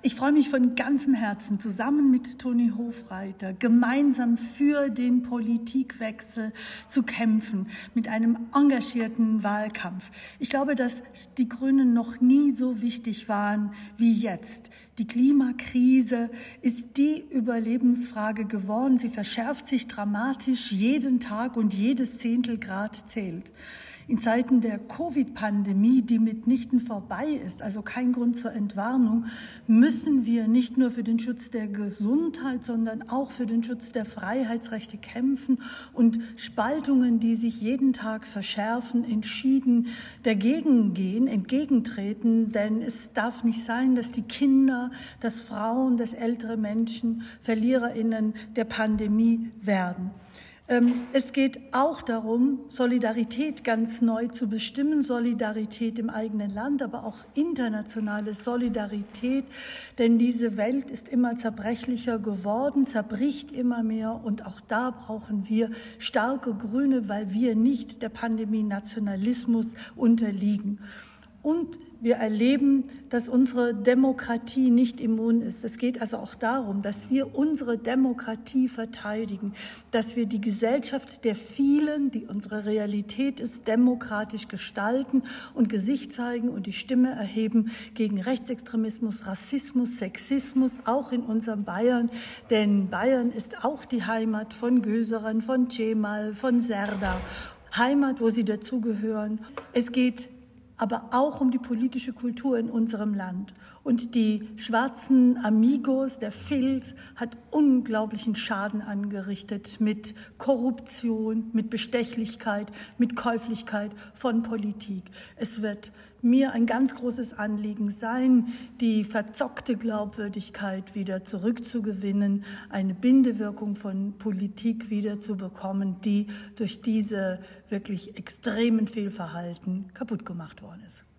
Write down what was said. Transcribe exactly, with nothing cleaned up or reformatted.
Ich freue mich von ganzem Herzen, zusammen mit Toni Hofreiter gemeinsam für den Politikwechsel zu kämpfen, mit einem engagierten Wahlkampf. Ich glaube, dass die Grünen noch nie so wichtig waren wie jetzt. Die Klimakrise ist die Überlebensfrage geworden. Sie verschärft sich dramatisch jeden Tag und jedes Zehntelgrad zählt. In Zeiten der Covid-Pandemie, die mitnichten vorbei ist, also kein Grund zur Entwarnung, müssen wir nicht nur für den Schutz der Gesundheit, sondern auch für den Schutz der Freiheitsrechte kämpfen und Spaltungen, die sich jeden Tag verschärfen, entschieden dagegen gehen, entgegentreten. Denn es darf nicht sein, dass die Kinder, dass Frauen, dass ältere Menschen VerliererInnen der Pandemie werden. Es geht auch darum, Solidarität ganz neu zu bestimmen, Solidarität im eigenen Land, aber auch internationale Solidarität, denn diese Welt ist immer zerbrechlicher geworden, zerbricht immer mehr und auch da brauchen wir starke Grüne, weil wir nicht der Pandemie-Nationalismus unterliegen. Und wir erleben, dass unsere Demokratie nicht immun ist. Es geht also auch darum, dass wir unsere Demokratie verteidigen, dass wir die Gesellschaft der Vielen, die unsere Realität ist, demokratisch gestalten und Gesicht zeigen und die Stimme erheben gegen Rechtsextremismus, Rassismus, Sexismus, auch in unserem Bayern. Denn Bayern ist auch die Heimat von Gülseren, von Cemal, von Serdar. Heimat, wo sie dazugehören. Es geht aber auch um die politische Kultur in unserem Land. Und die schwarzen Amigos, der Filz, hat unglaublichen Schaden angerichtet mit Korruption, mit Bestechlichkeit, mit Käuflichkeit von Politik. Es wird mir ein ganz großes Anliegen sein, die verzockte Glaubwürdigkeit wieder zurückzugewinnen, eine Bindewirkung von Politik wiederzubekommen, die durch diese wirklich extremen Fehlverhalten kaputt gemacht worden ist.